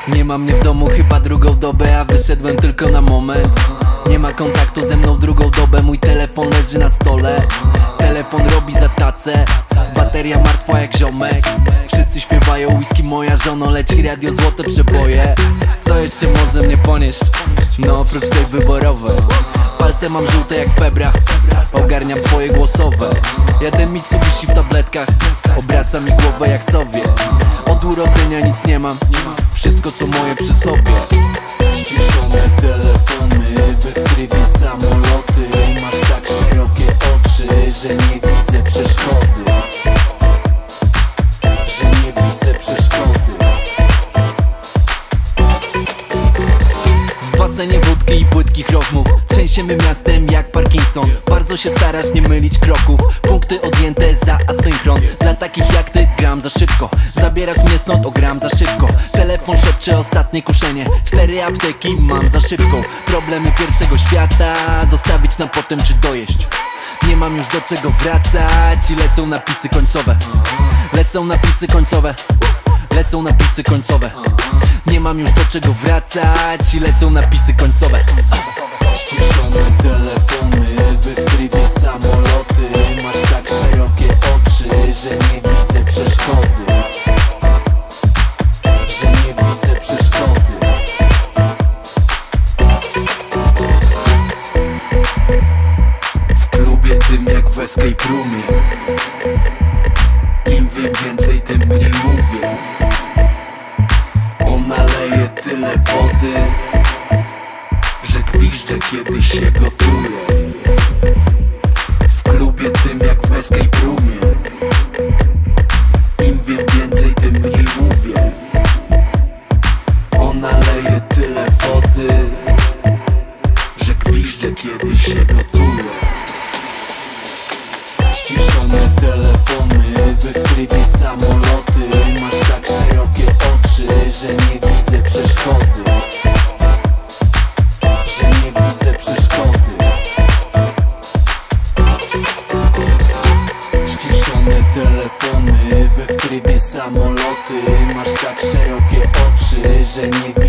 Nie ma mnie w domu chyba drugą dobę, a wyszedłem tylko na moment. Nie ma kontaktu ze mną drugą dobę, mój telefon leży na stole. Telefon robi za tacę, bateria martwa jak ziomek. Wszyscy śpiewają whisky moja żono, leci radio złote przeboje. Co jeszcze może mnie ponieść? No oprócz tej wyborowej. Palce mam żółte jak febra, ogarniam twoje głosowe. Jeden Mitsubishi w tabletkach, obraca mi głowę jak sowie. Od urodzenia nic nie mam, wszystko co moje przy sobie. Ściszone telefony, we w trybie samoloty. Masz tak szerokie oczy, że nie widzę przeszkody. Że nie widzę przeszkody. W basenie wódki i płytkich rozmów trzęsiemy miastem jak Parkinson. Bardzo się starasz nie mylić kroków, punkty odjęte za asynchron. Dla takich jak ty gram za szybko, zabierasz mnie stąd o gram za szybko. Telefon szepcze ostatnie kuszenie, 4 apteki mam za szybko. Problemy pierwszego świata zostawić na potem czy dojeść. Nie mam już do czego wracać i lecą napisy końcowe. Lecą napisy końcowe. Lecą napisy końcowe. Nie mam już do czego wracać i lecą napisy końcowe. Ściszone telefony, we w trybie samoloty. Masz tak szerokie oczy, że nie widzę przeszkody. Że nie widzę przeszkody. W klubie tym jak w escape roomie. Im wiem więcej, tym mniej mówię. Ona leje tyle wody, że gwiżdżę kiedy się gotuje. W klubie tym jak w escape roomie. Im wiem więcej, tym mniej mówię. Ona leje tyle wody, że gwiżdżę kiedy się gotuje. Ściszone telefony, we w trybie samoloty. Masz tak szerokie oczy, że nie widzę przeszkody. Że nie widzę przeszkody. Ściszone telefony, we w trybie samoloty. Masz tak szerokie oczy, że nie